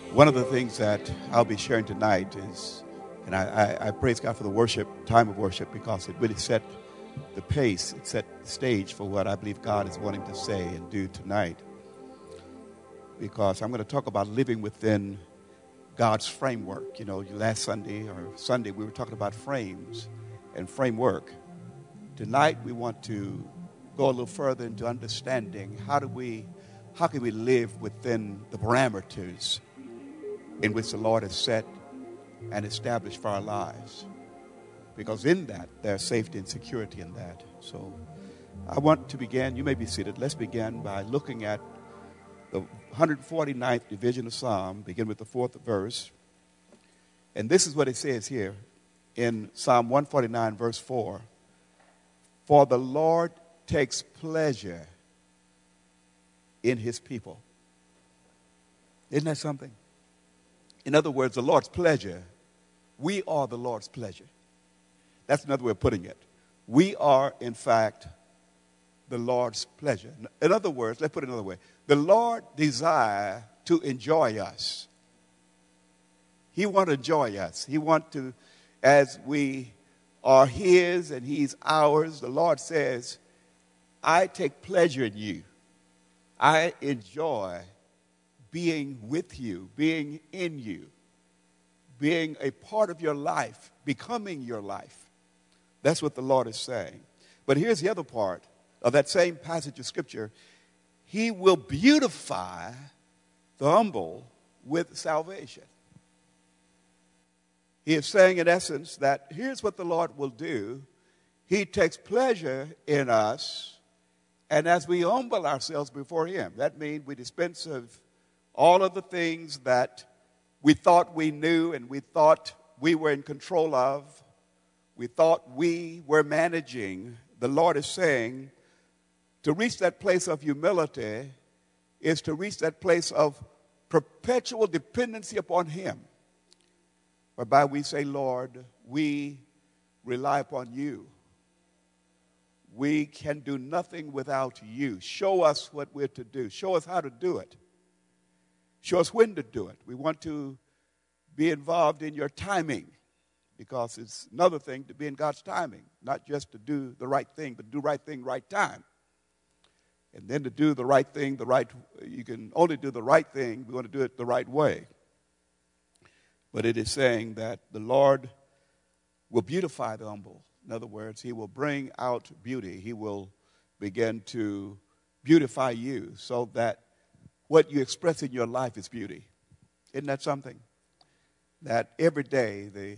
One of the things that I'll be sharing tonight is, and I praise God for the time of worship, because it really set the pace, it set the stage for what I believe God is wanting to say and do tonight. Because I'm going to talk about living within God's framework. You know, last Sunday we were talking about frames and framework. Tonight we want to go a little further into understanding how can we live within the parameters in which the Lord has set and established for our lives. Because in that, there's safety and security in that. So I want to begin. You may be seated. Let's begin by looking at the 149th division of Psalm, begin with the 4th verse. And this is what it says here in Psalm 149, verse 4. For the Lord takes pleasure in his people. Isn't that something? In other words, the Lord's pleasure, we are the Lord's pleasure. That's another way of putting it. We are, in fact, the Lord's pleasure. In other words, let's put it another way. The Lord desires to enjoy us. He wants to enjoy us. He wants to, as we are his and he's ours, the Lord says, I take pleasure in you. I enjoy being with you, being in you, being a part of your life, becoming your life. That's what the Lord is saying. But here's the other part of that same passage of Scripture. He will beautify the humble with salvation. He is saying, in essence, that here's what the Lord will do. He takes pleasure in us, and as we humble ourselves before him, that means we dispense of all of the things that we thought we knew and we thought we were in control of, we thought we were managing. The Lord is saying to reach that place of humility is to reach that place of perpetual dependency upon him, whereby we say, Lord, we rely upon you. We can do nothing without you. Show us what we're to do. Show us how to do it. Show us when to do it. We want to be involved in your timing, because it's another thing to be in God's timing, not just to do the right thing, but do the right thing, right time. And then to do the right thing, you can only do the right thing, we want to do it the right way. But it is saying that the Lord will beautify the humble. In other words, he will bring out beauty. He will begin to beautify you so that what you express in your life is beauty. Isn't that something? That every day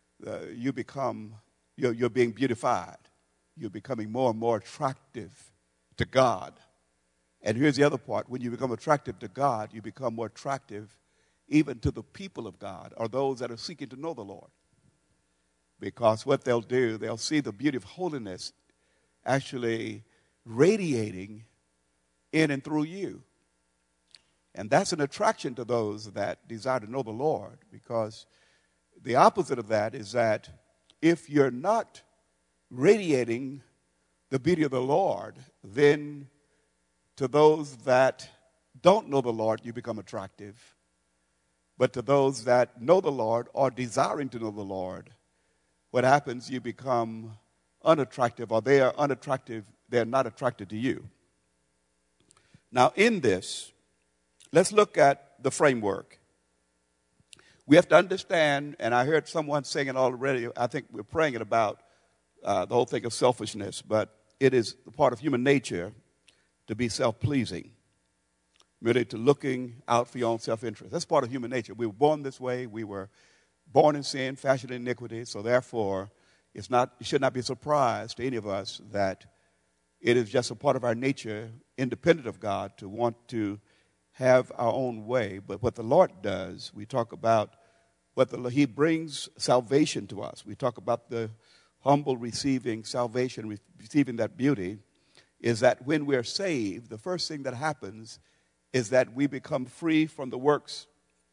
you're being beautified. You're becoming more and more attractive to God. And here's the other part. When you become attractive to God, you become more attractive even to the people of God, or those that are seeking to know the Lord. Because what they'll do, they'll see the beauty of holiness actually radiating in and through you. And that's an attraction to those that desire to know the Lord, because the opposite of that is that if you're not radiating the beauty of the Lord, then to those that don't know the Lord, you become attractive. But to those that know the Lord or desiring to know the Lord, what happens, you become unattractive, or they are unattractive, they're not attracted to you. Now in this, let's look at the framework. We have to understand, and I heard someone saying it already, I think we're praying it about the whole thing of selfishness, but it is a part of human nature to be self-pleasing, really to looking out for your own self-interest. That's part of human nature. We were born this way. We were born in sin, fashioned in iniquity, so therefore it should not be a surprise to any of us that it is just a part of our nature, independent of God, to want to have our own way. But what the Lord does, we talk about he brings salvation to us. We talk about the humble receiving salvation, receiving that beauty, is that when we're saved, the first thing that happens is that we become free from the works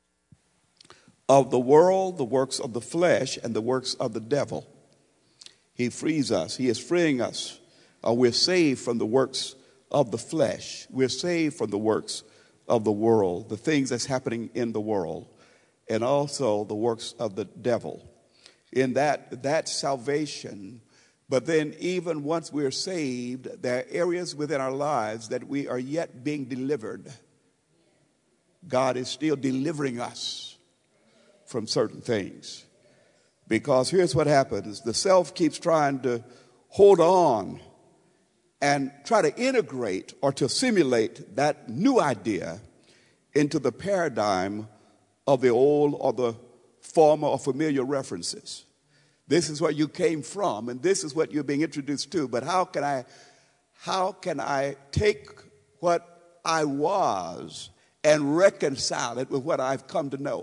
of the world, the works of the flesh, and the works of the devil. He frees us. He is freeing us. We're saved from the works of the flesh. We're saved from the works of the world, the things that's happening in the world, and also the works of the devil. In that's salvation. But then even once we're saved, there are areas within our lives that we are yet being delivered. God is still delivering us from certain things. Because here's what happens. The self keeps trying to hold on and try to integrate or to assimilate that new idea into the paradigm of the old or the former or familiar references. This is where you came from, and this is what you're being introduced to. But how can I take what I was and reconcile it with what I've come to know?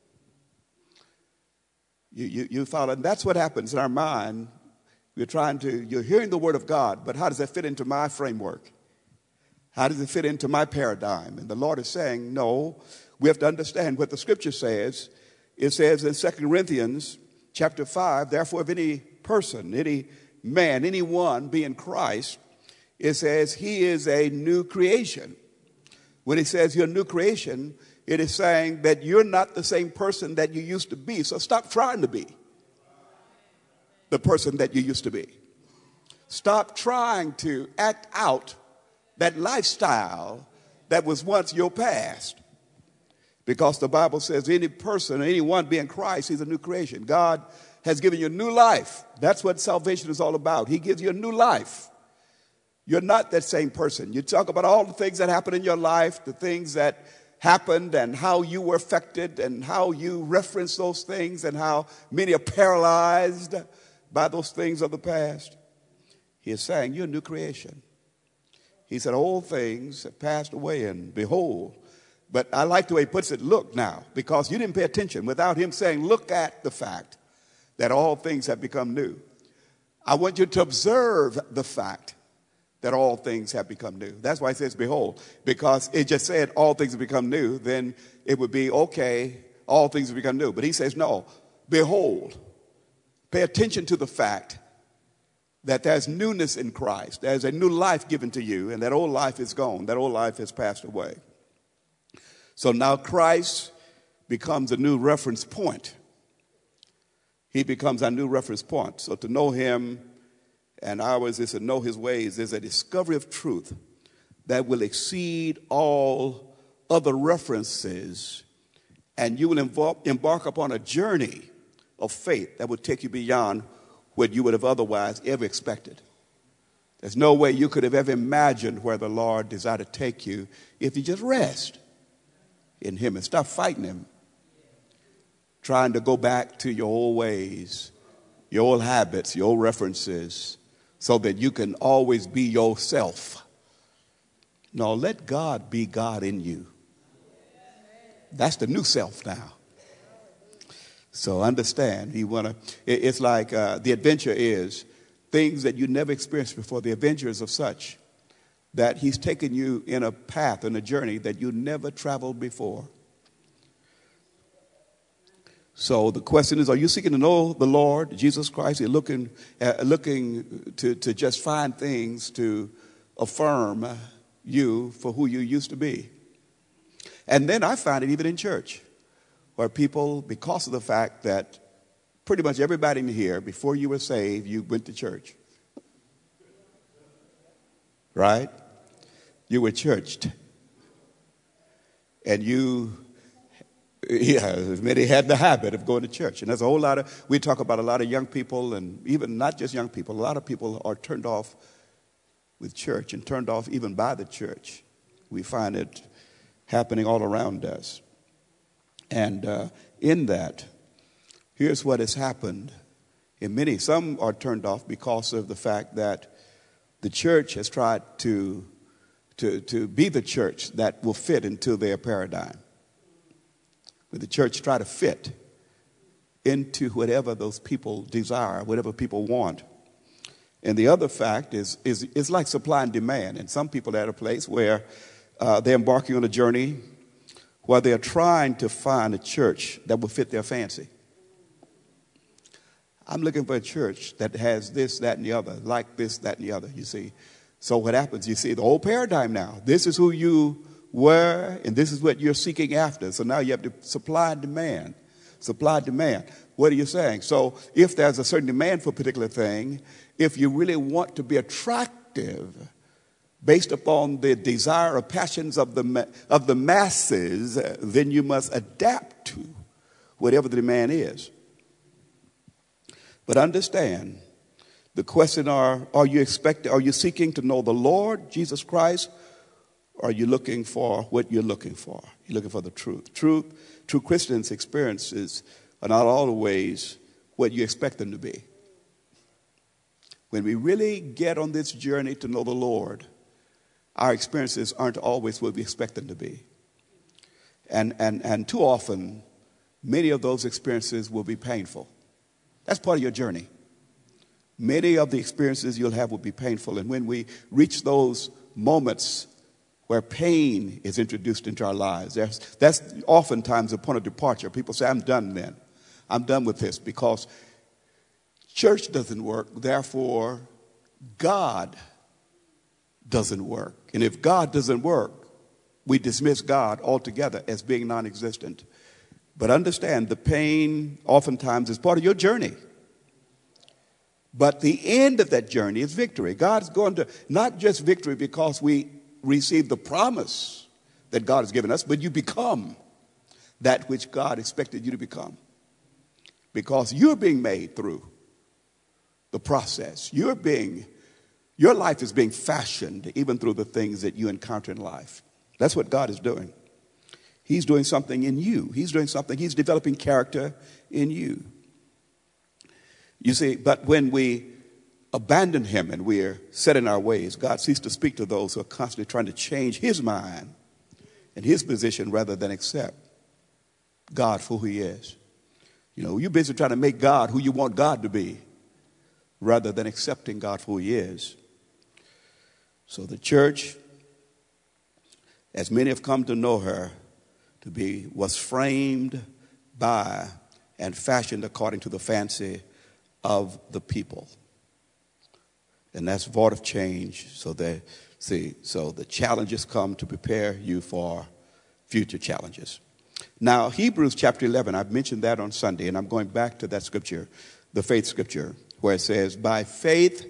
You follow? And that's what happens in our mind. You're hearing the word of God, but how does that fit into my framework? How does it fit into my paradigm? And the Lord is saying, no, we have to understand what the scripture says. It says in 2 Corinthians chapter 5, therefore, if any person, any man, anyone be in Christ, it says he is a new creation. When it says you're a new creation, it is saying that you're not the same person that you used to be. So stop trying to be the person that you used to be. Stop trying to act out that lifestyle that was once your past. Because the Bible says any person, anyone be in Christ, he's a new creation. God has given you a new life. That's what salvation is all about. He gives you a new life. You're not that same person. You talk about all the things that happened in your life, the things that happened and how you were affected and how you reference those things and how many are paralyzed by those things of the past. He is saying you're a new creation. He said, old things have passed away and behold. But I like the way he puts it, look now, because you didn't pay attention without him saying, look at the fact that all things have become new. I want you to observe the fact that all things have become new. That's why it says, behold, because it just said all things have become new, then it would be, okay, all things have become new. But he says, no, behold, pay attention to the fact that there's newness in Christ. There's a new life given to you, and that old life is gone. That old life has passed away. So now Christ becomes a new reference point. He becomes our new reference point. So to know him and ours is to know his ways is a discovery of truth that will exceed all other references, and you will embark upon a journey of faith that will take you beyond what you would have otherwise ever expected. There's no way you could have ever imagined where the Lord desired to take you if you just rest in him and stop fighting him, trying to go back to your old ways, your old habits, your old references, so that you can always be yourself. No, let God be God in you. That's the new self now. So understand, it's like the adventure is things that you never experienced before. The adventure is of such that he's taken you in a path, in a journey that you never traveled before. So the question is, are you seeking to know the Lord, Jesus Christ? You're looking to just find things to affirm you for who you used to be. And then I find it even in church, where people, because of the fact that pretty much everybody in here, before you were saved, you went to church. Right? You were churched. And many had the habit of going to church. And there's a whole lot of, we talk about a lot of young people, and even not just young people, a lot of people are turned off with church and turned off even by the church. We find it happening all around us. And in that, here's what has happened. Some are turned off because of the fact that the church has tried to be the church that will fit into their paradigm. But the church try to fit into whatever those people desire, whatever people want. And the other fact is it's like supply and demand. And some people are at a place where they're embarking on a journey where they're trying to find a church that will fit their fancy. I'm looking for a church that has this, that, and the other, like this, that, and the other, you see. So what happens, you see, the old paradigm now, this is who you where, and this is what you're seeking after. So now you have to supply and demand. Supply and demand. What are you saying? So if there's a certain demand for a particular thing, if you really want to be attractive based upon the desire or passions of the masses, then you must adapt to whatever the demand is. But understand, the question are you seeking to know the Lord Jesus Christ, or are you looking for what you're looking for? You're looking for the truth. True Christians' experiences are not always what you expect them to be. When we really get on this journey to know the Lord, our experiences aren't always what we expect them to be. And too often, many of those experiences will be painful. That's part of your journey. Many of the experiences you'll have will be painful. And when we reach those moments where pain is introduced into our lives, that's oftentimes a point of departure. People say, I'm done then. I'm done with this because church doesn't work. Therefore, God doesn't work. And if God doesn't work, we dismiss God altogether as being non-existent. But understand, the pain oftentimes is part of your journey. But the end of that journey is victory. God's going to, not just victory because we receive the promise that God has given us, but you become that which God expected you to become. Because you're being made through the process. Your life is being fashioned even through the things that you encounter in life. That's what God is doing. He's doing something in you. He's developing character in you. You see, but when we abandon him and we're set in our ways, God ceases to speak to those who are constantly trying to change his mind and his position rather than accept God for who he is. You know, you're busy trying to make God who you want God to be rather than accepting God for who he is. So the church, as many have come to know her to be, was framed by and fashioned according to the fancy of the people. And that's void of change. So the challenges come to prepare you for future challenges. Now, Hebrews chapter 11, I've mentioned that on Sunday, and I'm going back to that scripture, the faith scripture, where it says, by faith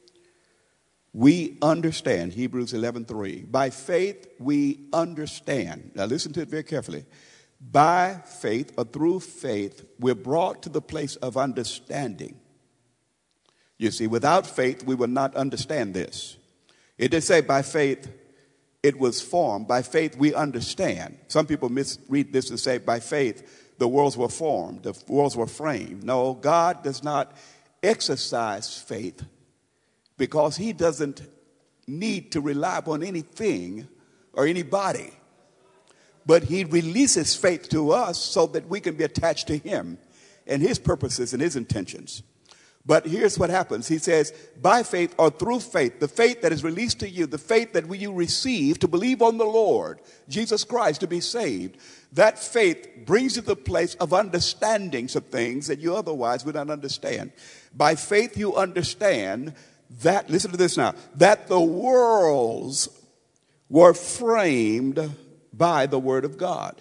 we understand, Hebrews 11:3. By faith we understand. Now listen to it very carefully. By faith or through faith, we're brought to the place of understanding. You see, without faith, we will not understand this. It did say by faith it was formed. By faith we understand. Some people misread this and say by faith the worlds were formed, the worlds were framed. No, God does not exercise faith because he doesn't need to rely upon anything or anybody. But he releases faith to us so that we can be attached to him and his purposes and his intentions. But here's what happens. He says, by faith or through faith, the faith that is released to you, the faith that you receive to believe on the Lord, Jesus Christ, to be saved, that faith brings you to the place of understanding some things that you otherwise would not understand. By faith you understand that, listen to this now, that the worlds were framed by the word of God.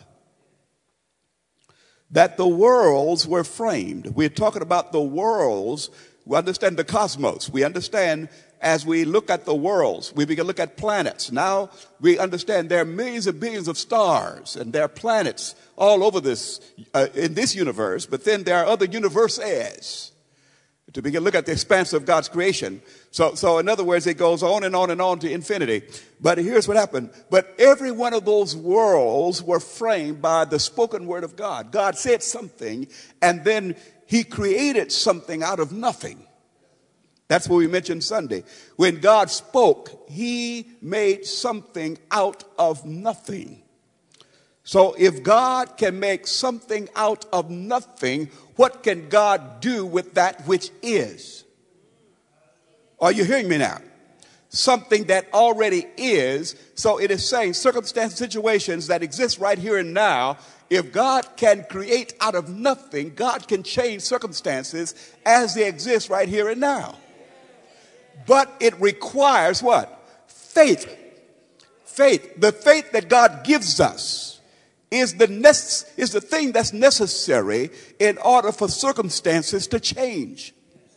That the worlds were framed. We're talking about the worlds. We understand the cosmos. We understand as we look at the worlds, we begin to look at planets. Now we understand there are millions and billions of stars and there are planets all over this, in this universe, but then there are other universes. To begin to look at the expanse of God's creation. So in other words, it goes on and on and on to infinity. But here's what happened. But every one of those worlds were framed by the spoken word of God. God said something, and then he created something out of nothing. That's what we mentioned Sunday. When God spoke, he made something out of nothing. So if God can make something out of nothing, what can God do with that which is? Are you hearing me now? Something that already is. So it is saying circumstances, situations that exist right here and now. If God can create out of nothing, God can change circumstances as they exist right here and now. But it requires what? Faith. faith, the faith that God gives us, is the thing that's necessary in order for circumstances to change.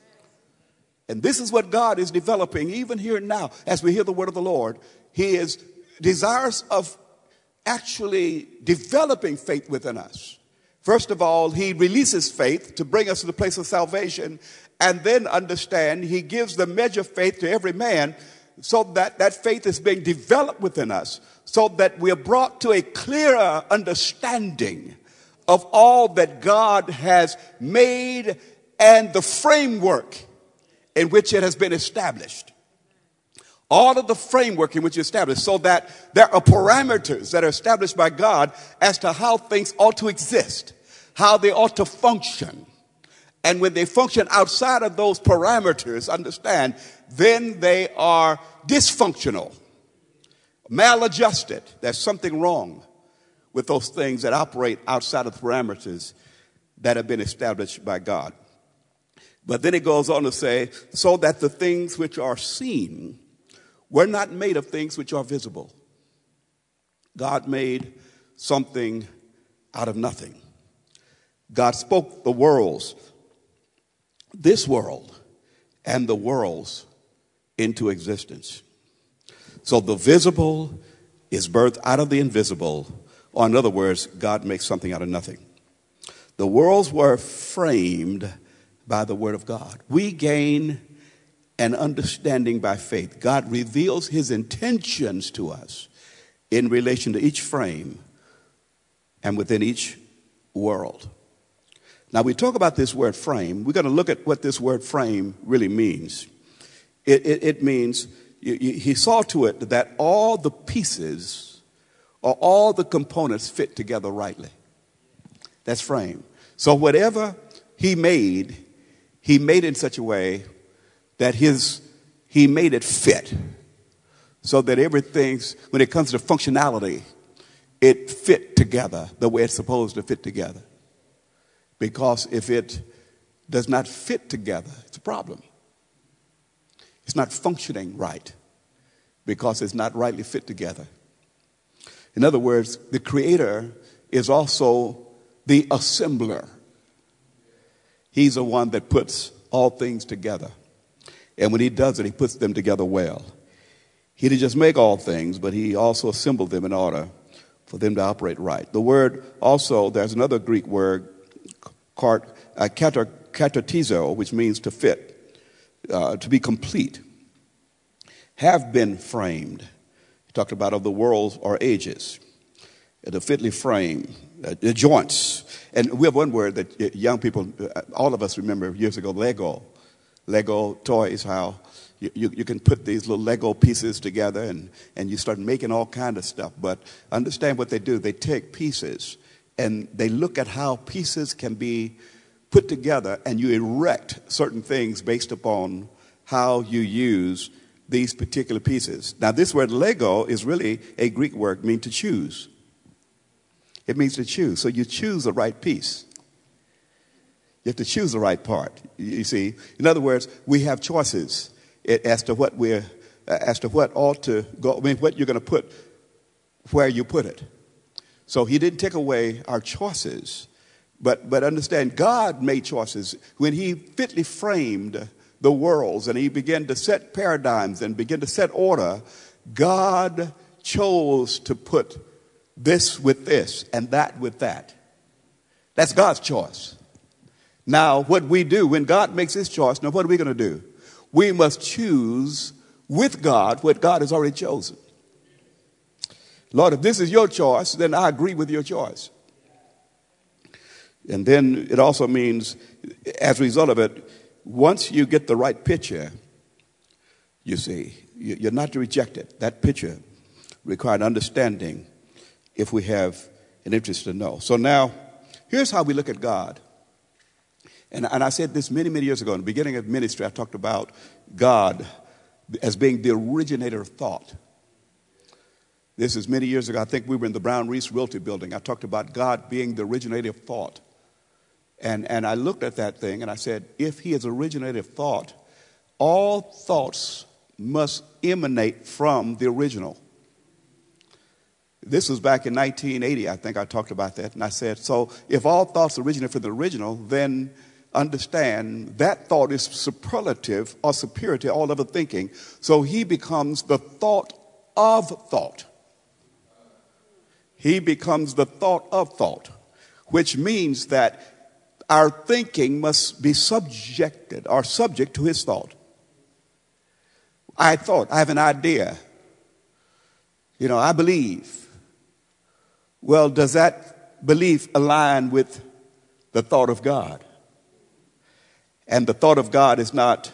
And this is what God is developing even here and now as we hear the word of the Lord. He is desirous of actually developing faith within us. First of all, he releases faith to bring us to the place of salvation, and then understand he gives the measure of faith to every man so that that faith is being developed within us, so that we are brought to a clearer understanding of all that God has made and the framework in which it has been established. All of the framework in which it's established, so that there are parameters that are established by God as to how things ought to exist, how they ought to function. And when they function outside of those parameters, understand, then they are dysfunctional, maladjusted. There's something wrong with those things that operate outside of the parameters that have been established by God. But then it goes on to say, so that the things which are seen were not made of things which are visible. God made something out of nothing. God spoke the worlds, this world and the worlds, into existence. So the visible is birthed out of the invisible. Or in other words, God makes something out of nothing. The worlds were framed by the word of God. We gain an understanding by faith. God reveals his intentions to us in relation to each frame and within each world. Now, we talk about this word frame. We're going to look at what this word frame really means. It means he saw to it that all the pieces or all the components fit together rightly. That's frame. So whatever he made in such a way that he made it fit, so that everything, when it comes to functionality, it fit together the way it's supposed to fit together. Because if it does not fit together, it's a problem. It's not functioning right because it's not rightly fit together. In other words, the Creator is also the assembler. He's the one that puts all things together. And when he does it, he puts them together well. He didn't just make all things, but he also assembled them in order for them to operate right. The word also, there's another Greek word, katartizo, which means to fit, to be complete, have been framed. He talked about of the worlds or ages, the fitly framed, the joints. And we have one word that young people, all of us remember years ago, Lego. Lego toys, how you can put these little Lego pieces together and you start making all kind of stuff. But understand what they do. They take pieces and they look at how pieces can be put together, and you erect certain things based upon how you use these particular pieces. Now, this word Lego is really a Greek word, meaning to choose. It means to choose. So you choose the right piece. You have to choose the right part. You see, in other words, we have choices as to what ought to go. I mean, what you're going to put, where you put it. So he didn't take away our choices, but understand, God made choices when he fitly framed the worlds and he began to set paradigms and begin to set order. God chose to put this with this and that with that. That's God's choice. Now, what we do when God makes his choice, now what are we going to do? We must choose with God what God has already chosen. Lord, if this is your choice, then I agree with your choice. And then it also means, as a result of it, once you get the right picture, you see, you're not to reject it. That picture required understanding if we have an interest to know. So now, here's how we look at God. And I said this many, many years ago. In the beginning of ministry, I talked about God as being the originator of thought. This is many years ago. I think we were in the Brown Reese Realty building. I talked about God being the originator of thought. And I looked at that thing and I said, if he is originator of thought, all thoughts must emanate from the original. This was back in 1980, I think I talked about that. And I said, so if all thoughts originate from the original, then understand that thought is superlative or superior to all other thinking. So he becomes the thought of thought. He becomes the thought of thought, which means that our thinking must be subjected or subject to his thought. I have an idea. I believe. Well, does that belief align with the thought of God? And the thought of God is not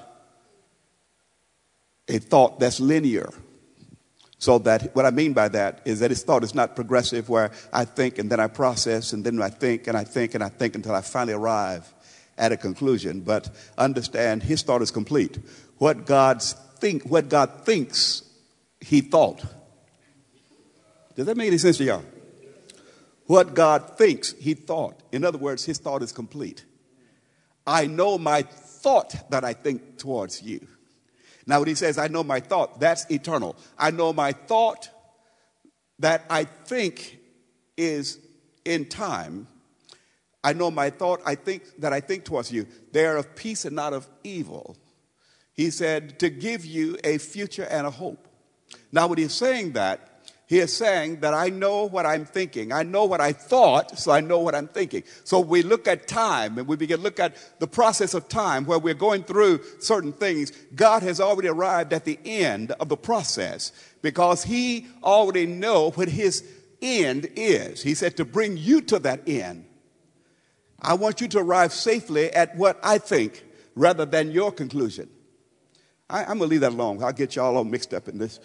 a thought that's linear. So that what I mean by that is that his thought is not progressive, where I think and then I process and then I think and I think and I think until I finally arrive at a conclusion. But understand, his thought is complete. What God thinks he thought. Does that make any sense to y'all? What God thinks he thought. In other words, his thought is complete. I know my thought that I think towards you. Now, when he says, I know my thought, that's eternal. I know my thought that I think is in time. I know my thought I think towards you. They are of peace and not of evil. He said, to give you a future and a hope. Now, when he's saying that, he is saying that I know what I'm thinking. I know what I thought, so I know what I'm thinking. So we look at time, and we begin to look at the process of time where we're going through certain things. God has already arrived at the end of the process because he already knows what his end is. He said to bring you to that end. I want you to arrive safely at what I think rather than your conclusion. I'm going to leave that alone. I'll get y'all all mixed up in this.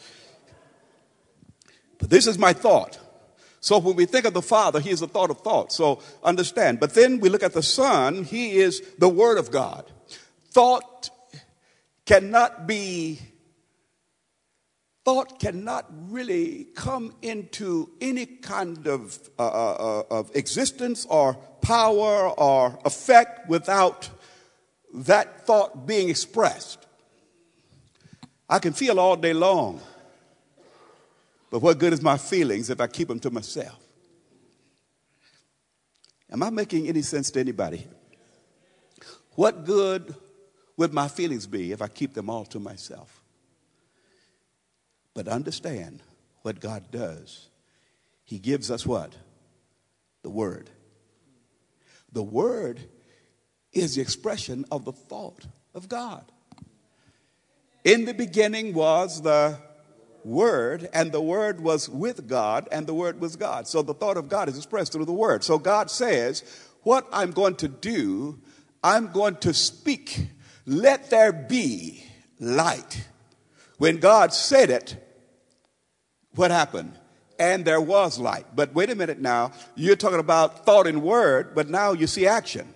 But this is my thought. So when we think of the Father, he is the thought of thought. So understand. But then we look at the Son. He is the Word of God. Thought cannot really come into any kind of existence or power or effect without that thought being expressed. I can feel all day long. But what good is my feelings if I keep them to myself? Am I making any sense to anybody? What good would my feelings be if I keep them all to myself? But understand what God does. He gives us what? The Word. The Word is the expression of the thought of God. In the beginning was the Word, and the Word was with God, and the Word was God. So the thought of God is expressed through the Word. So God says, what I'm going to do, I'm going to speak. Let there be light. When God said it, what happened? And there was light. But wait a minute now. You're talking about thought and word, but now you see action.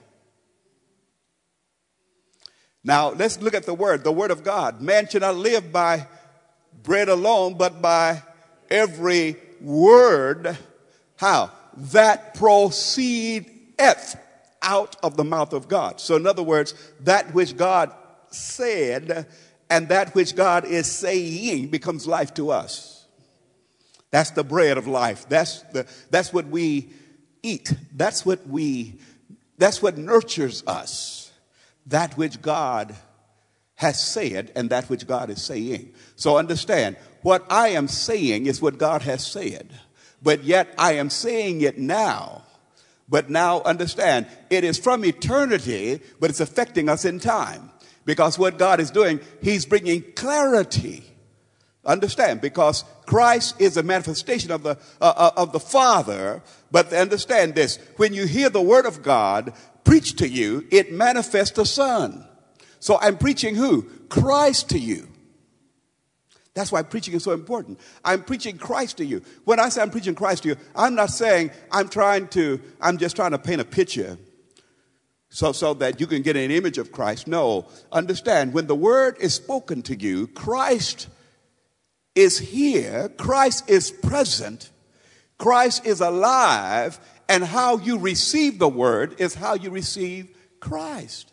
Now, let's look at the Word of God. Man should not live by bread alone, but by every word, how? That proceedeth out of the mouth of God. So in other words, that which God said and that which God is saying becomes life to us. That's the bread of life. That's what we eat. That's what nurtures us. That which God has said and that which God is saying. So understand, what I am saying is what God has said. But yet I am saying it now. But now understand, it is from eternity, but it's affecting us in time. Because what God is doing, he's bringing clarity. Understand, because Christ is a manifestation of the Father. But understand this, when you hear the Word of God preached to you, it manifests the Son. So I'm preaching who? Christ to you. That's why preaching is so important. I'm preaching Christ to you. When I say I'm preaching Christ to you, I'm not saying I'm just trying to paint a picture so that you can get an image of Christ. No, understand, when the Word is spoken to you, Christ is here, Christ is present, Christ is alive, and how you receive the Word is how you receive Christ.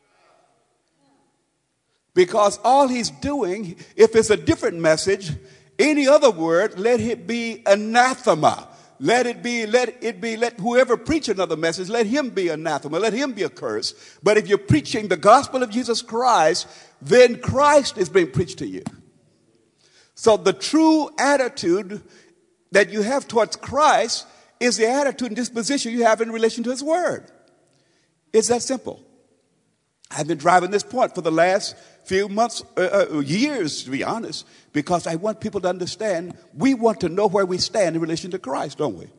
Because all he's doing, if it's a different message, Any other word, let it be anathema. Let whoever preach another message, let him be anathema, let him be accursed. But if you're preaching the gospel of Jesus Christ, then Christ is being preached to you. So the true attitude that you have towards Christ is the attitude and disposition you have in relation to his word. It's that simple. I've been driving this point for the last few months, years, to be honest, because I want people to understand we want to know where we stand in relation to Christ, don't we?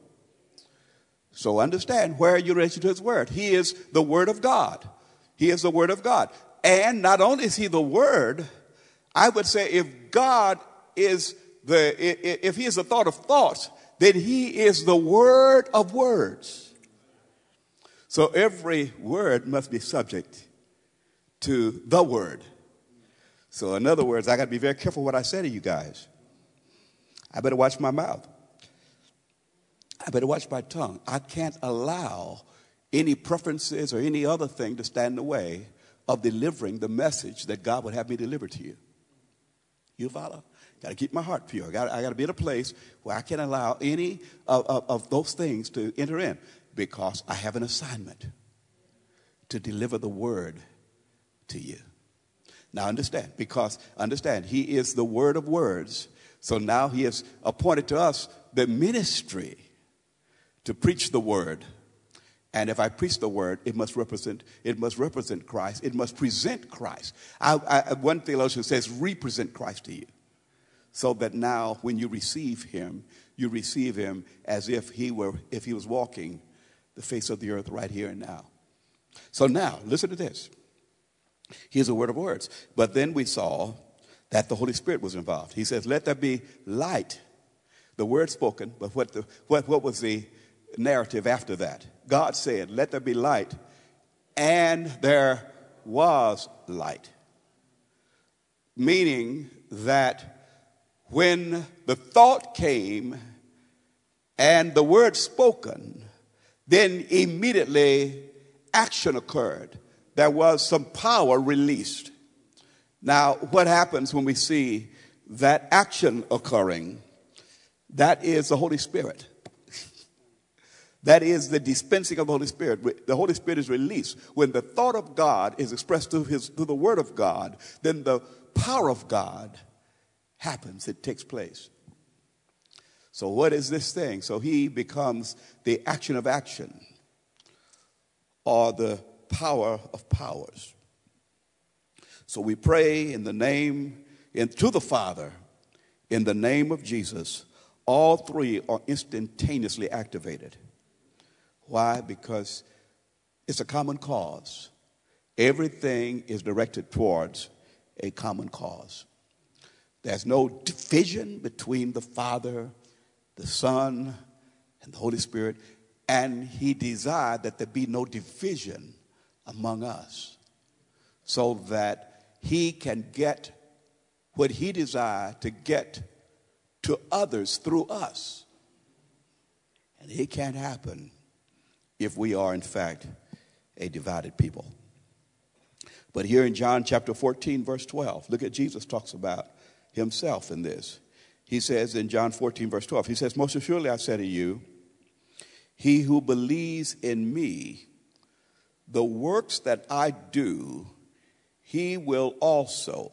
So understand where you're in relation to his word. He is the word of God. He is the word of God. And not only is he the word, I would say if he is the thought of thoughts, then he is the word of words. So every word must be subject to the word. So in other words, I got to be very careful what I say to you guys. I better watch my mouth. I better watch my tongue. I can't allow any preferences or any other thing to stand in the way of delivering the message that God would have me deliver to you. You follow? Got to keep my heart pure. I got to be in a place where I can't allow any of those things to enter in, because I have an assignment to deliver the word to you. Now understand, he is the word of words. So now he has appointed to us the ministry to preach the word. And if I preach the word, it must represent Christ. It must present Christ. One theologian says, represent Christ to you. So that now when you receive him as if he was walking the face of the earth right here and now. So now, listen to this. Here's a word of words. But then we saw that the Holy Spirit was involved. He says, let there be light. The word spoken, but what was the narrative after that? God said, let there be light, and there was light. Meaning that when the thought came and the word spoken, then immediately action occurred. There was some power released. Now, what happens when we see that action occurring? That is the Holy Spirit. That is the dispensing of the Holy Spirit. The Holy Spirit is released. When the thought of God is expressed through the word of God, then the power of God happens. It takes place. So what is this thing? So he becomes the action of action, or the power of powers. So we pray to the Father in the name of Jesus. All three are instantaneously activated. Why? Because it's a common cause. Everything is directed towards a common cause. There's no division between the Father, the Son, and the Holy Spirit. And he desired that there be no division among us, so that he can get what he desired to get to others through us. And it can't happen if we are, in fact, a divided people. But here in John chapter 14, verse 12, look at Jesus talks about himself in this. He says in John 14, verse 12, he says, most assuredly I say to you, he who believes in me, the works that I do, he will do also.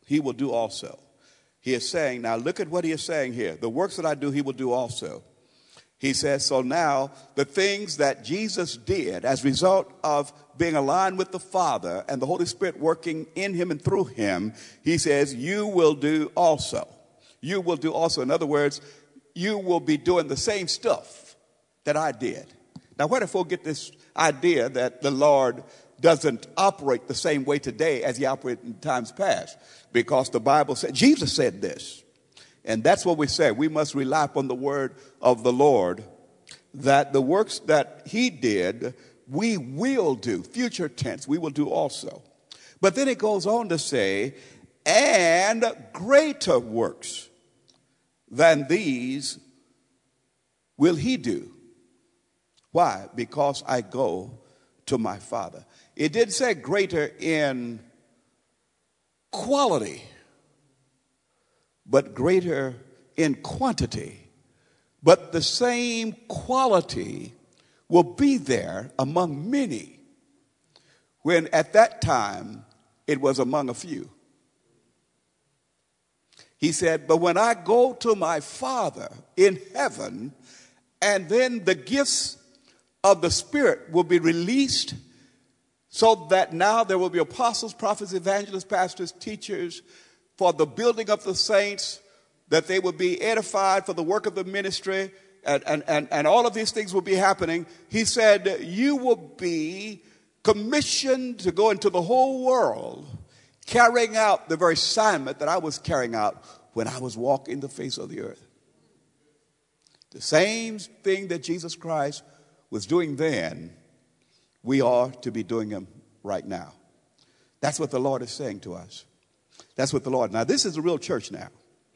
He is saying, now look at what he is saying here. The works that I do, he will do also. He says, so now the things that Jesus did as a result of being aligned with the Father and the Holy Spirit working in him and through him, he says, you will do also. You will do also. In other words, you will be doing the same stuff that I did. Now, where do folk get this idea that the Lord doesn't operate the same way today as he operated in times past? Because the Bible said, Jesus said this. And that's what we say. We must rely upon the word of the Lord, that the works that he did, we will do. Future tense, we will do also. But then it goes on to say, and greater works than these will he do. Why? Because I go to my Father. It didn't say greater in quality, but greater in quantity, but the same quality will be there among many, when at that time it was among a few. He said, but when I go to my Father in heaven, and then the gifts of the Spirit will be released, so that now there will be apostles, prophets, evangelists, pastors, teachers, for the building of the saints, that they will be edified for the work of the ministry, and all of these things will be happening. He said, you will be commissioned to go into the whole world, carrying out the very assignment that I was carrying out when I was walking the face of the earth. The same thing that Jesus Christ was doing then, we are to be doing them right now. That's what the Lord is saying to us. That's what the Lord. Now, this is a real church now.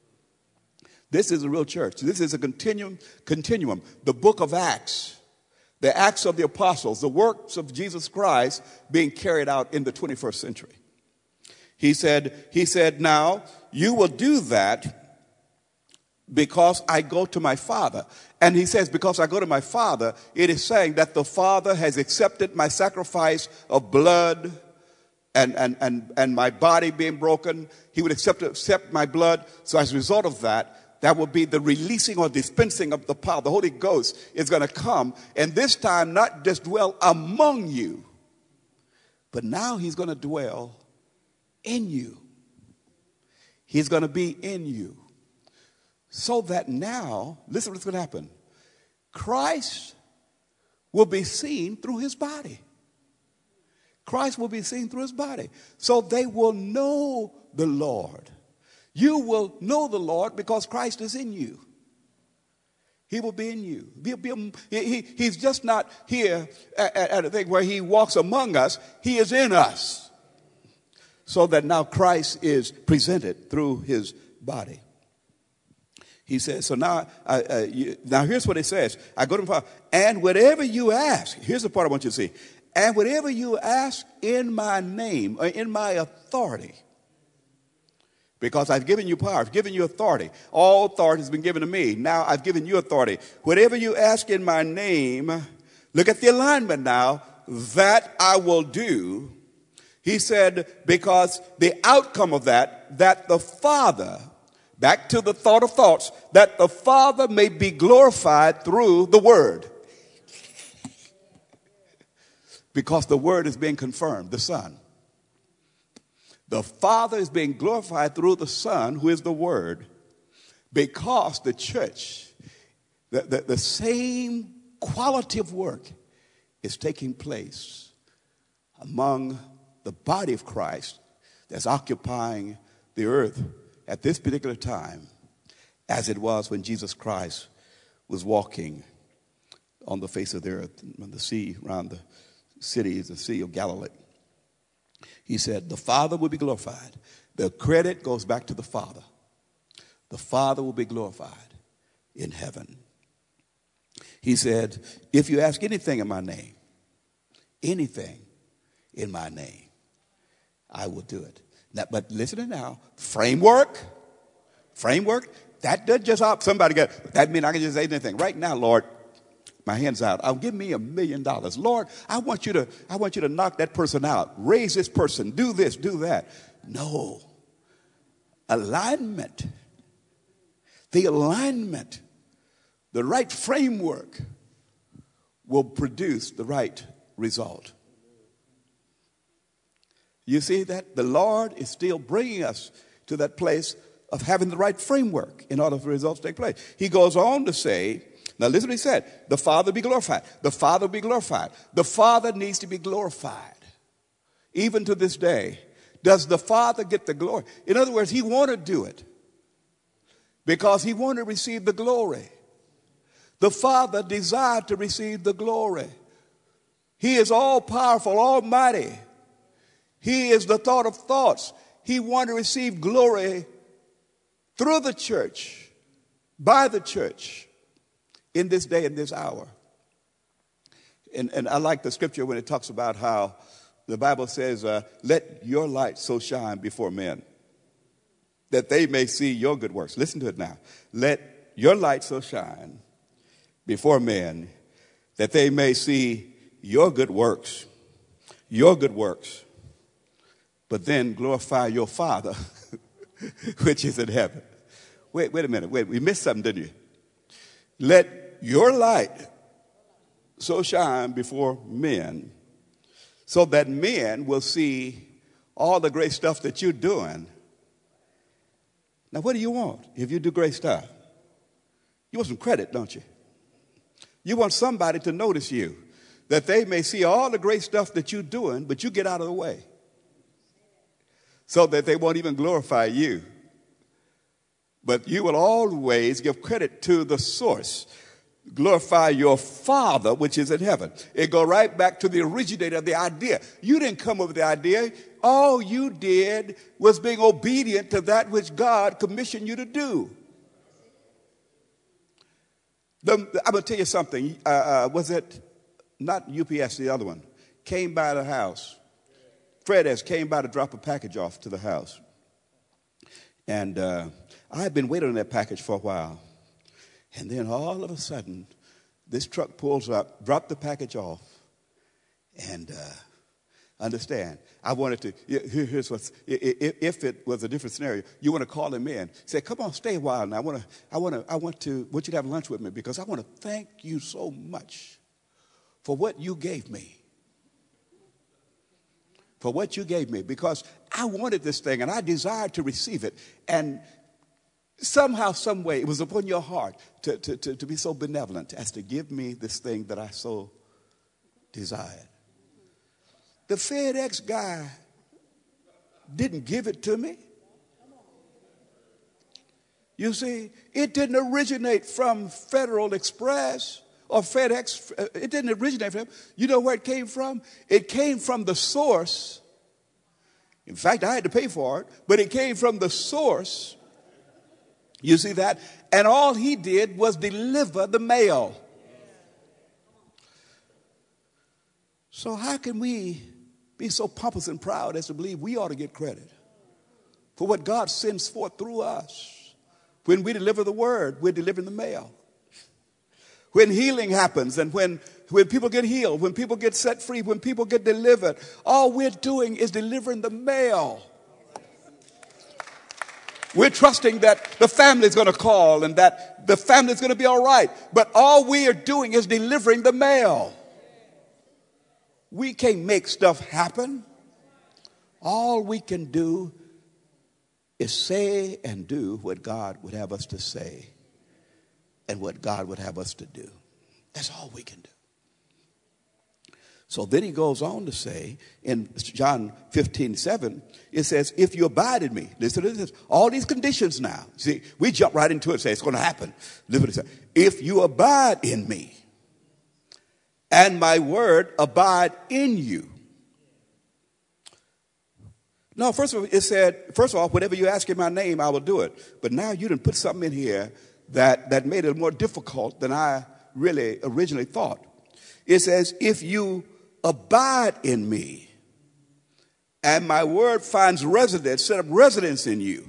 This is a real church. This is a continuum. The book of Acts, the Acts of the Apostles, the works of Jesus Christ being carried out in the 21st century. He said, now you will do that because I go to my Father. And he says, because I go to my Father, it is saying that the Father has accepted my sacrifice of blood and my body being broken. He would accept my blood. So as a result of that, that will be the releasing or dispensing of the power. The Holy Ghost is going to come, and this time not just dwell among you, but now he's going to dwell in you. He's going to be in you. So that now, listen what's going to happen. Christ will be seen through his body. Christ will be seen through his body. So they will know the Lord. You will know the Lord because Christ is in you. He will be in you. He's just not here at a thing where he walks among us. He is in us. So that now Christ is presented through his body. He says, so now here's what it says. I go to my Father, and whatever you ask, here's the part I want you to see. And whatever you ask in my name, or in my authority, because I've given you power, I've given you authority. All authority has been given to me. Now I've given you authority. Whatever you ask in my name, look at the alignment now, that I will do. He said, because the outcome of that the Father, back to the thought of thoughts, that the Father may be glorified through the Word. Because the Word is being confirmed, the Son. The Father is being glorified through the Son, who is the Word, because the church, the same quality of work is taking place among the body of Christ that's occupying the earth at this particular time, as it was when Jesus Christ was walking on the face of the earth, on the sea, around the cities, the Sea of Galilee. He said, the Father will be glorified. The credit goes back to the Father. The Father will be glorified in heaven. He said, if you ask anything in my name, anything in my name, I will do it. Now, but listen now, framework, that doesn't just help somebody get, that means I can just say anything. Right now, Lord, my hand's out. Give me $1 million. Lord, I want you to knock that person out. Raise this person. Do this, do that. No. Alignment. The alignment, the right framework will produce the right result. You see that? The Lord is still bringing us to that place of having the right framework in order for results to take place. He goes on to say, now listen what he said. The Father be glorified. The Father be glorified. The Father needs to be glorified. Even to this day. Does the Father get the glory? In other words, he wanted to do it because he wanted to receive the glory. The Father desired to receive the glory. He is all powerful, almighty. He is the thought of thoughts. He wanted to receive glory through the church, by the church, in this day and this hour. And I like the scripture when it talks about how the Bible says, let your light so shine before men that they may see your good works. Listen to it now. Let your light so shine before men that they may see your good works, but then glorify your Father which is in heaven. Wait a minute. We missed something, didn't you? Let your light so shine before men so that men will see all the great stuff that you're doing. Now, what do you want if you do great stuff? You want some credit, don't you? You want somebody to notice you, that they may see all the great stuff that you're doing, but you get out of the way so that they won't even glorify you. But you will always give credit to the source. Glorify your Father which is in heaven. It go right back to the originator of the idea. You didn't come up with the idea. All you did was being obedient to that which God commissioned you to do. I'm going to tell you something. Was it not UPS, the other one? Came by the house. FedEx came by to drop a package off to the house. And I had been waiting on that package for a while. And then all of a sudden, this truck pulls up, dropped the package off. And understand, I wanted to, here's what's, if it was a different scenario, you want to call him in. Say, come on, stay a while now. I want you to have lunch with me because I want to thank you so much for what you gave me. For what you gave me, because I wanted this thing and I desired to receive it. And somehow, some way, it was upon your heart to be so benevolent as to give me this thing that I so desired. The FedEx guy didn't give it to me. You see, it didn't originate from Federal Express or FedEx. It didn't originate from him. You know where it came from? It came from the source. In fact, I had to pay for it, but it came from the source. You see that? And all he did was deliver the mail. So how can we be so pompous and proud as to believe we ought to get credit for what God sends forth through us? When we deliver the word, we're delivering the mail. When healing happens and when people get healed, when people get set free, when people get delivered, all we're doing is delivering the mail. We're trusting that the family's going to call and that the family's going to be all right. But all we are doing is delivering the mail. We can't make stuff happen. All we can do is say and do what God would have us to say and what God would have us to do. That's all we can do. So then he goes on to say in John 15:7, it says, if you abide in me, listen to this, all these conditions now. See, we jump right into it and say it's going to happen. Listen to this. If you abide in me and my word abide in you. No, first of all, it said, first of all, whatever you ask in my name, I will do it. But now you didn't put something in here that made it more difficult than I really originally thought. It says, if you abide in me and my word finds residence, set up residence in you.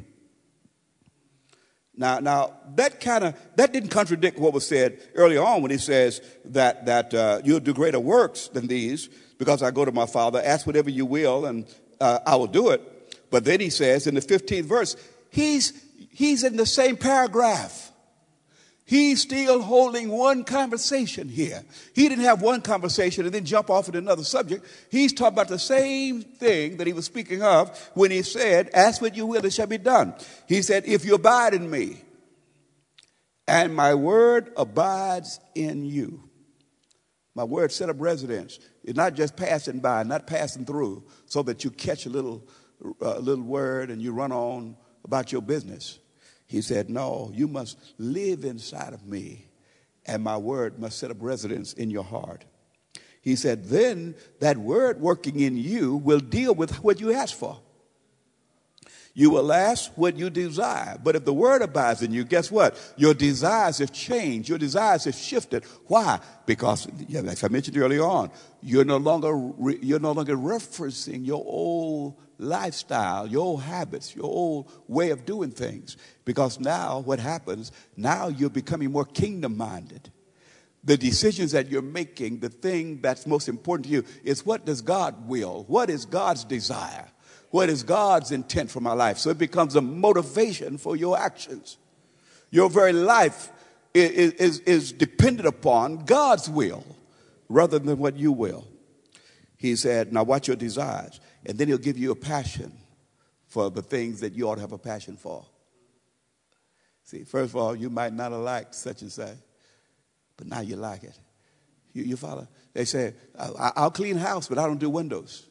Now that didn't contradict what was said earlier on when he says that you'll do greater works than these because I go to my Father, ask whatever you will and I will do it. But then he says in the 15th verse, he's in the same paragraph. He's still holding one conversation here. He didn't have one conversation and then jump off at another subject. He's talking about the same thing that he was speaking of when he said, ask what you will, it shall be done. He said, if you abide in me and my word abides in you. My word set up residence. It's not just passing by, not passing through so that you catch a little word and you run on about your business. He said, no, you must live inside of me and my word must set up residence in your heart. He said, then that word working in you will deal with what you ask for. You will ask what you desire. But if the word abides in you, guess what? Your desires have changed. Your desires have shifted. Why? Because, as I mentioned earlier on, you're no longer referencing your old lifestyle, your old habits, your old way of doing things. Because now what happens, now you're becoming more kingdom-minded. The decisions that you're making, the thing that's most important to you is, what does God will? What is God's desire? What is God's intent for my life? So it becomes a motivation for your actions. Your very life is dependent upon God's will rather than what you will. He said, now watch your desires. And then he'll give you a passion for the things that you ought to have a passion for. See, first of all, you might not have liked such and such, but now you like it. You follow? They say, I'll clean house, but I don't do windows.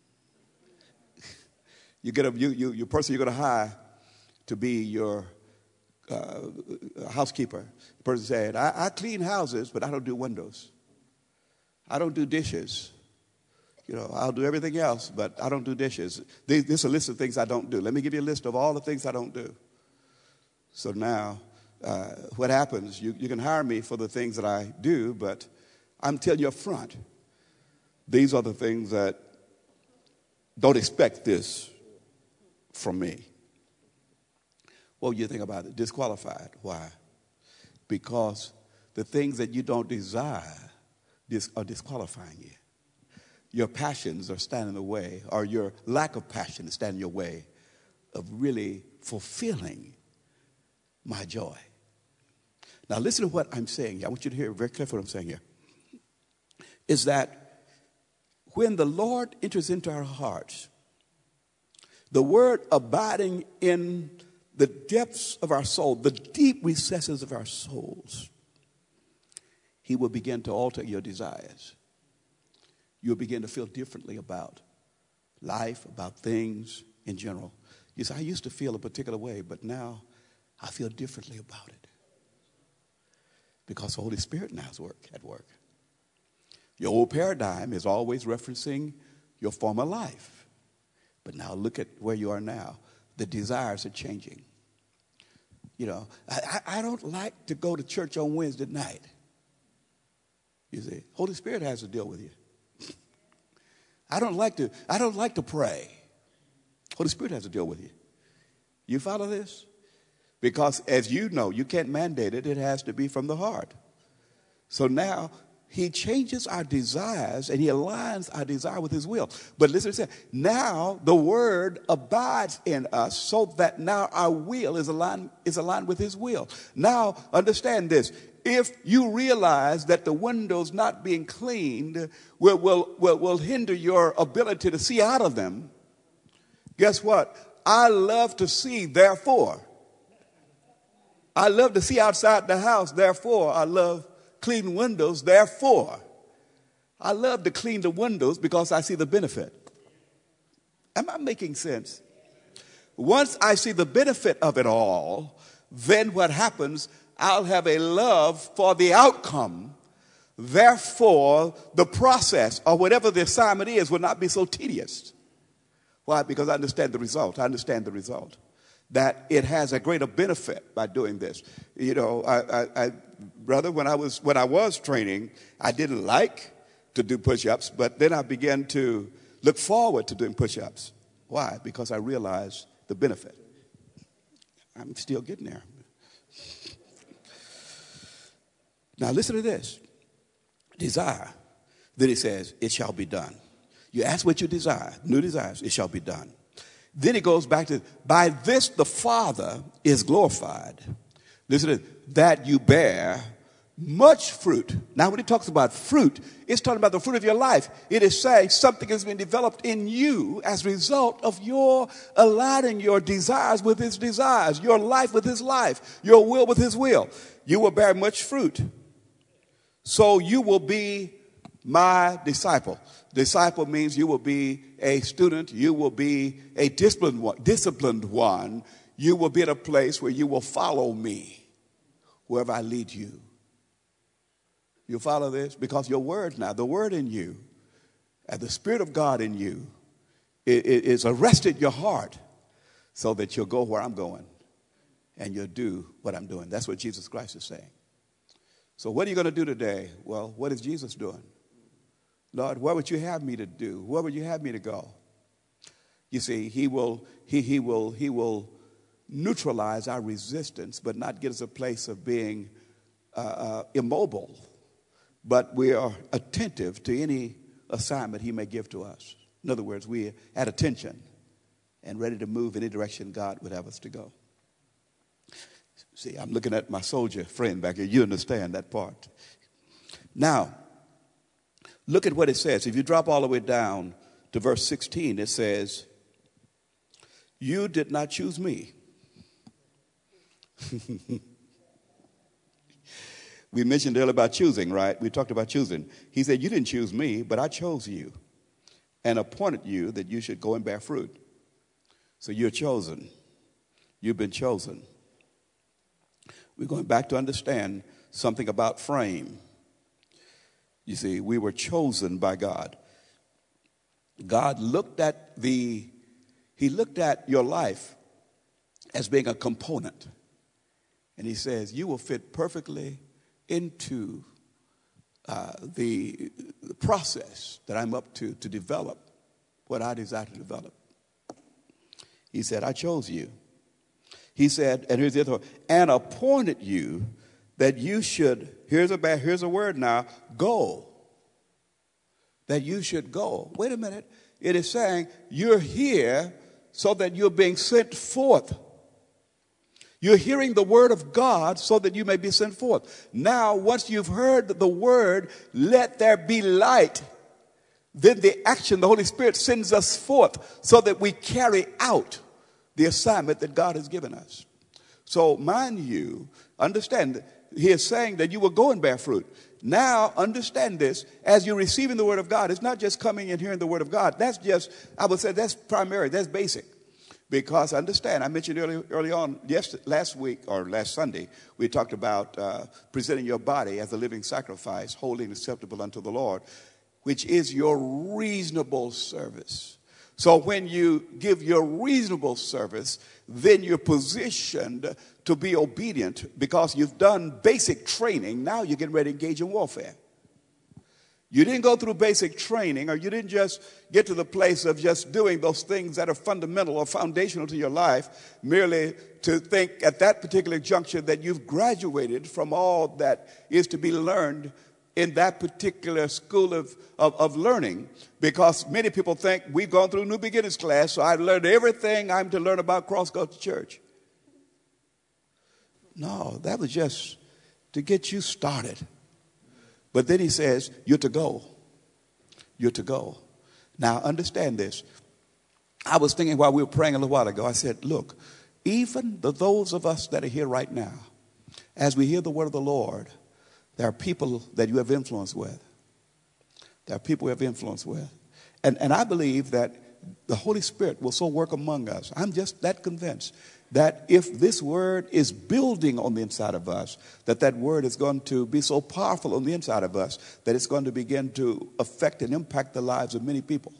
You get your person you're going to hire to be your housekeeper. The person said, I clean houses, but I don't do windows. I don't do dishes. I'll do everything else, but I don't do dishes. This is a list of things I don't do. Let me give you a list of all the things I don't do. So now, what happens, you can hire me for the things that I do, but I'm telling you up front, these are the things that don't expect this from me. What do you think about it? Disqualified. Why? Because the things that you don't desire are disqualifying you. Your passions are standing in the way, or your lack of passion is standing in your way of really fulfilling my joy. Now listen to what I'm saying here. I want you to hear very carefully what I'm saying here. Is that when the Lord enters into our hearts, the word abiding in the depths of our soul, the deep recesses of our souls, he will begin to alter your desires. You'll begin to feel differently about life, about things in general. You say, I used to feel a particular way, but now I feel differently about it. Because the Holy Spirit now is at work. Your old paradigm is always referencing your former life. But now look at where you are now. The desires are changing. I don't like to go to church on Wednesday night. You see, Holy Spirit has to deal with you. I don't like to pray. Holy Spirit has to deal with you. You follow this? Because as you know, you can't mandate it. It has to be from the heart. So now he changes our desires and he aligns our desire with his will. But listen to what he said. Now the word abides in us so that now our will is aligned with his will. Now understand this. If you realize that the windows not being cleaned will hinder your ability to see out of them, guess what? I love to see, therefore. I love to see outside the house, therefore. I love clean windows, therefore. I love to clean the windows because I see the benefit. Am I making sense? Once I see the benefit of it all, then what happens, I'll have a love for the outcome. Therefore, the process or whatever the assignment is will not be so tedious. Why? Because I understand the result. I understand the result. That it has a greater benefit by doing this. Brother, when I was training, I didn't like to do push-ups, but then I began to look forward to doing push-ups. Why? Because I realized the benefit. I'm still getting there. Now listen to this. Desire. Then he says, it shall be done. You ask what you desire, new desires, it shall be done. Then he goes back to, by this the Father is glorified. Listen to this, that you bear much fruit. Now when he talks about fruit, it's talking about the fruit of your life. It is saying something has been developed in you as a result of your aligning your desires with his desires, your life with his life, your will with his will. You will bear much fruit. So you will be my disciple. Disciple means you will be a student. You will be a disciplined one. You will be at a place where you will follow me wherever I lead you. You follow this? Because your word now, the word in you, and the Spirit of God in you, is arrested your heart. so that you'll go where I'm going and you'll do what I'm doing. That's what Jesus Christ is saying. So what are you going to do today? Well, what is Jesus doing? Lord, where would you have me to do? Where would you have me to go? You see, he will neutralize our resistance, but not get us a place of being immobile. But we are attentive to any assignment he may give to us. In other words, we are at attention and ready to move any direction God would have us to go. See, I'm looking at my soldier friend back here. You understand that part. Now, look at what it says. If you drop all the way down to verse 16, it says, you did not choose me. We mentioned earlier about choosing, right? We talked about choosing. He said, you didn't choose me, but I chose you and appointed you that you should go and bear fruit. So you're chosen. You've been chosen. We're going back to understand something about frame. You see, we were chosen by God. God looked at your life as being a component. And he says, you will fit perfectly into the process that I'm up to develop what I desire to develop. He said, I chose you. He said, and here's the other one, and appointed you that you should, here's a word now, go. That you should go. Wait a minute. It is saying you're here so that you're being sent forth. You're hearing the word of God so that you may be sent forth. Now, once you've heard the word, let there be light. Then the action, the Holy Spirit sends us forth so that we carry out the assignment that God has given us. So, mind you, understand, he is saying that you will go and bear fruit. Now, understand this, as you're receiving the word of God, it's not just coming and hearing the word of God. That's just, I would say that's primary, that's basic. Because understand, I mentioned early on, last week or last Sunday, we talked about presenting your body as a living sacrifice, holy and acceptable unto the Lord, which is your reasonable service. So when you give your reasonable service, then you're positioned to be obedient because you've done basic training. Now you're getting ready to engage in warfare. You didn't go through basic training, or you didn't just get to the place of just doing those things that are fundamental or foundational to your life, merely to think at that particular juncture that you've graduated from all that is to be learned in that particular school of learning, because many people think we've gone through New Beginnings class, so I've learned everything I'm to learn about Cross Culture Church. No, that was just to get you started. But then he says, you're to go. You're to go. Now, understand this. I was thinking while we were praying a little while ago, I said, look, even those of us that are here right now, as we hear the word of the Lord, there are people that you have influence with. There are people we have influence with. And I believe that the Holy Spirit will so work among us. I'm just that convinced that if this word is building on the inside of us, that word is going to be so powerful on the inside of us that it's going to begin to affect and impact the lives of many people.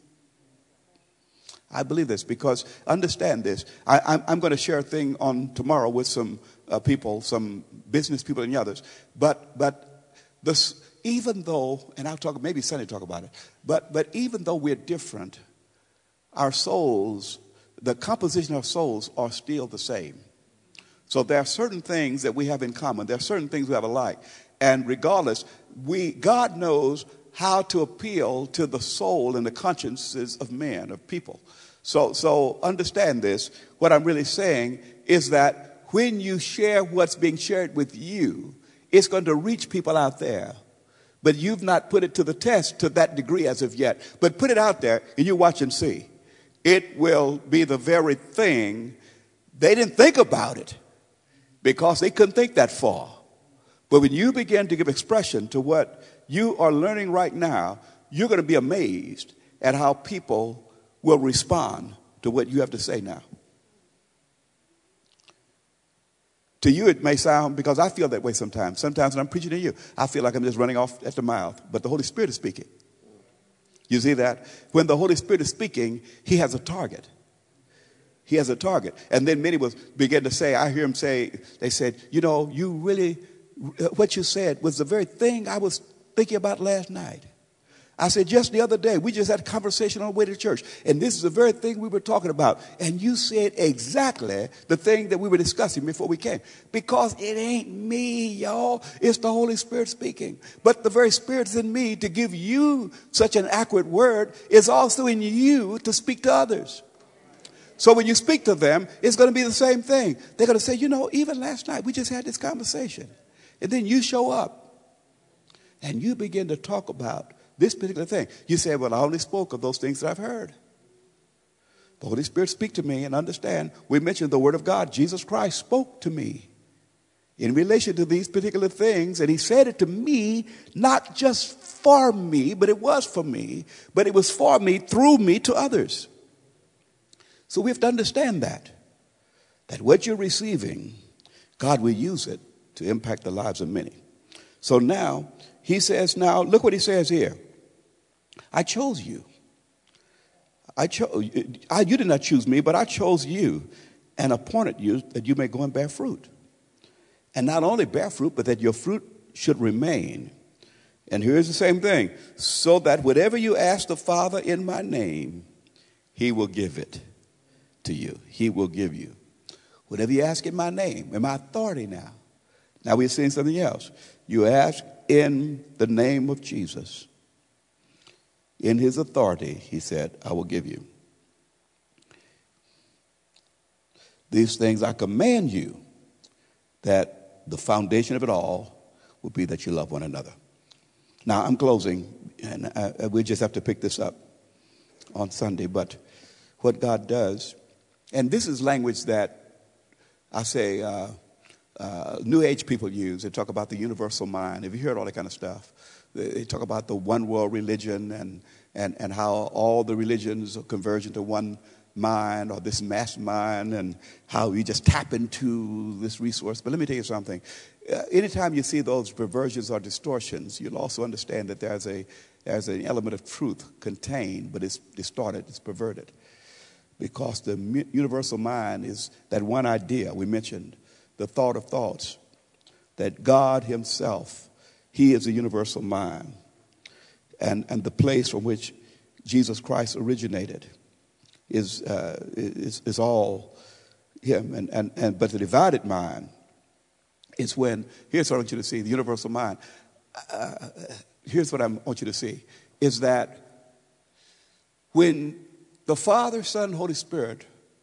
I believe this because, understand this, I'm going to share a thing on tomorrow with some people, some business people and others. But this, even though, and I'll talk, maybe Sunday talk about it, but even though we're different, our souls, the composition of souls are still the same. So there are certain things that we have in common. There are certain things we have alike. And regardless, God knows how to appeal to the soul and the consciences of men, of people. So understand this. What I'm really saying is that when you share what's being shared with you, it's going to reach people out there. But you've not put it to the test to that degree as of yet. But put it out there and you watch and see. It will be the very thing. They didn't think about it because they couldn't think that far. But when you begin to give expression to what you are learning right now, you're going to be amazed at how people will respond to what you have to say now. To you, it may sound, because I feel that way sometimes. Sometimes when I'm preaching to you, I feel like I'm just running off at the mouth. But the Holy Spirit is speaking. You see that? When the Holy Spirit is speaking, he has a target. He has a target. And then many will begin to say, I hear him say, they said, you know, you really, what you said was the very thing I was thinking about last night. I said, just the other day, we just had a conversation on the way to church, and this is the very thing we were talking about. And you said exactly the thing that we were discussing before we came. Because it ain't me, y'all. It's the Holy Spirit speaking. But the very Spirit's in me to give you such an accurate word is also in you to speak to others. So when you speak to them, it's going to be the same thing. They're going to say, you know, even last night, we just had this conversation. And then you show up, and you begin to talk about this particular thing. You say, well, I only spoke of those things that I've heard. The Holy Spirit speak to me and understand. We mentioned the Word of God. Jesus Christ spoke to me in relation to these particular things. And he said it to me, not just for me, but it was for me. But it was for me, through me, to others. So we have to understand that what you're receiving, God will use it to impact the lives of many. So now, he says, now, look what he says here. I chose you. You did not choose me, but I chose you and appointed you that you may go and bear fruit. And not only bear fruit, but that your fruit should remain. And here's the same thing. So that whatever you ask the Father in my name, he will give it to you. He will give you. Whatever you ask in my name, in my authority now. Now we're seeing something else. You ask in the name of Jesus. In his authority, he said, I will give you. These things I command you, that the foundation of it all will be that you love one another. Now, I'm closing, and we just have to pick this up on Sunday. But what God does, and this is language that I say New Age people use. They talk about the universal mind. Have you heard all that kind of stuff? They talk about the one world religion and how all the religions are converging to one mind or this mass mind and how you just tap into this resource. But let me tell you something. Anytime you see those perversions or distortions, you'll also understand that there's an element of truth contained, but it's distorted, it's perverted. Because the universal mind is that one idea we mentioned, the thought of thoughts, that God himself, he is a universal mind. And the place from which Jesus Christ originated is all him. But the divided mind is when, here's what I want you to see, the universal mind. Here's what I want you to see, is that when the Father, Son, Holy Spirit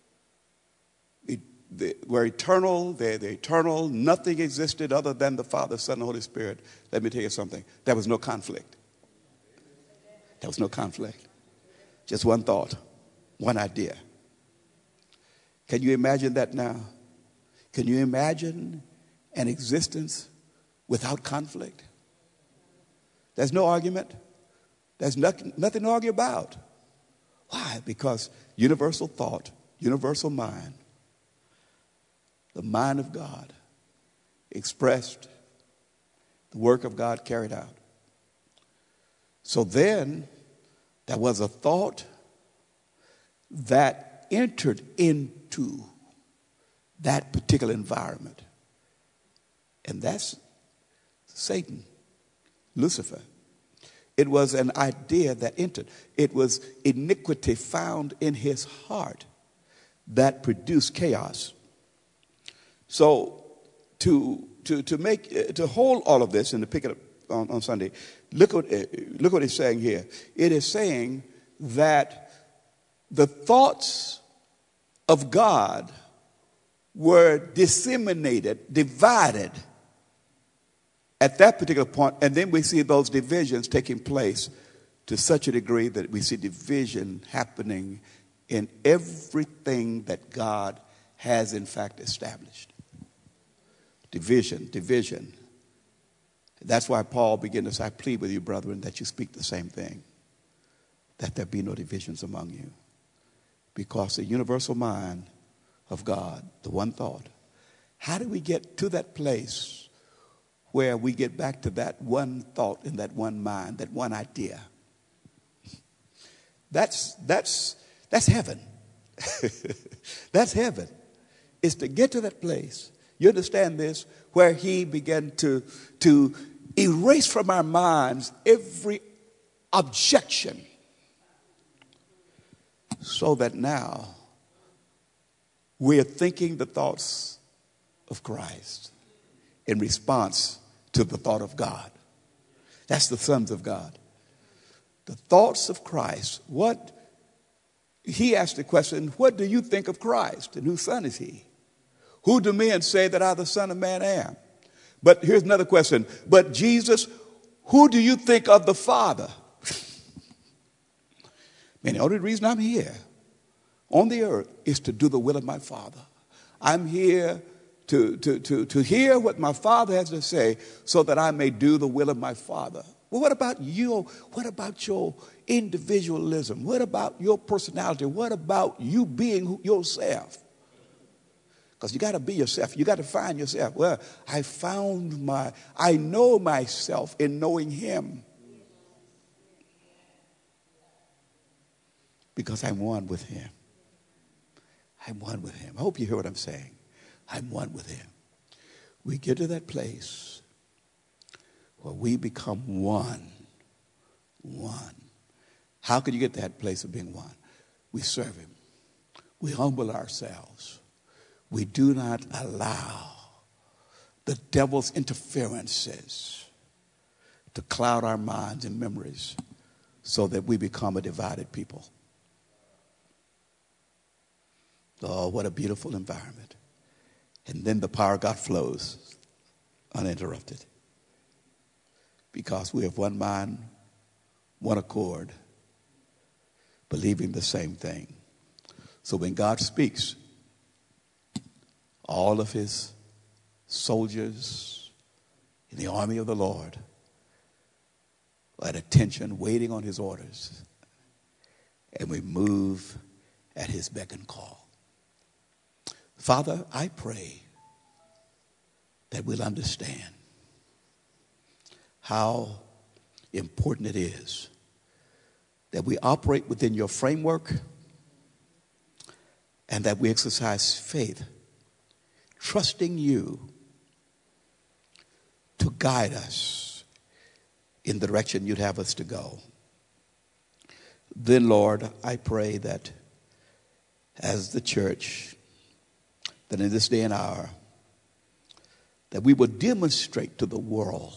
they were eternal, they're eternal, nothing existed other than the Father, Son, and Holy Spirit. Let me tell you something. There was no conflict. There was no conflict. Just one thought, one idea. Can you imagine that now? Can you imagine an existence without conflict? There's no argument. There's nothing to argue about. Why? Because universal thought, universal mind, the mind of God expressed, the work of God carried out. So then there was a thought that entered into that particular environment. And that's Satan, Lucifer. It was an idea that entered. It was iniquity found in his heart that produced chaos. So to hold all of this and to pick it up on Sunday, look what it's saying here. It is saying that the thoughts of God were disseminated, divided at that particular point, and then we see those divisions taking place to such a degree that we see division happening in everything that God has in fact established. Division. That's why Paul began to say, I plead with you, brethren, that you speak the same thing, that there be no divisions among you. Because the universal mind of God, the one thought, how do we get to that place where we get back to that one thought and that one mind, that one idea? That's heaven. That's heaven. It's to get to that place. You understand this? Where he began to erase from our minds every objection, so that now we're thinking the thoughts of Christ in response to the thought of God. That's the sons of God. The thoughts of Christ. He asked the question, what do you think of Christ? And whose son is he? Who do men say that I, the Son of Man, am? But here's another question. But Jesus, who do you think of the Father? Man, the only reason I'm here on the earth is to do the will of my Father. I'm here to hear what my Father has to say so that I may do the will of my Father. Well, what about you? What about your individualism? What about your personality? What about you being yourself? Because you got to be yourself. You got to find yourself. Well, I know myself in knowing him. Because I'm one with him. I'm one with him. I hope you hear what I'm saying. I'm one with him. We get to that place where we become one. One. How can you get to that place of being one? We serve him. We humble ourselves. We do not allow the devil's interferences to cloud our minds and memories so that we become a divided people. Oh, what a beautiful environment. And then the power of God flows uninterrupted. Because we have one mind, one accord, believing the same thing. So when God speaks, all of his soldiers in the army of the Lord are at attention, waiting on his orders. And we move at his beck and call. Father, I pray that we'll understand how important it is that we operate within your framework and that we exercise faith, trusting you to guide us in the direction you'd have us to go. Then, Lord, I pray that as the church, that in this day and hour, that we will demonstrate to the world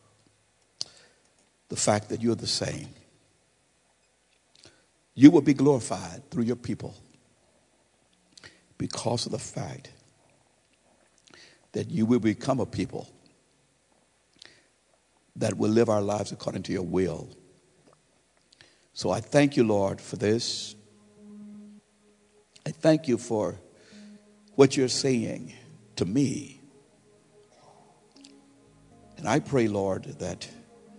the fact that you're the same. You will be glorified through your people because of the fact that you will become a people that will live our lives according to your will. So I thank you, Lord, for this. I thank you for what you're saying to me. And I pray, Lord, that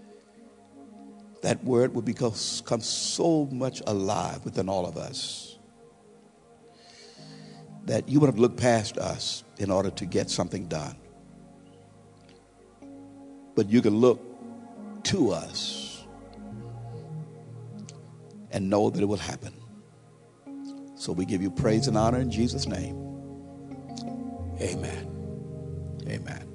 that word will become so much alive within all of us that you would have looked past us in order to get something done. But you can look to us and know that it will happen. So we give you praise and honor in Jesus' name. Amen. Amen.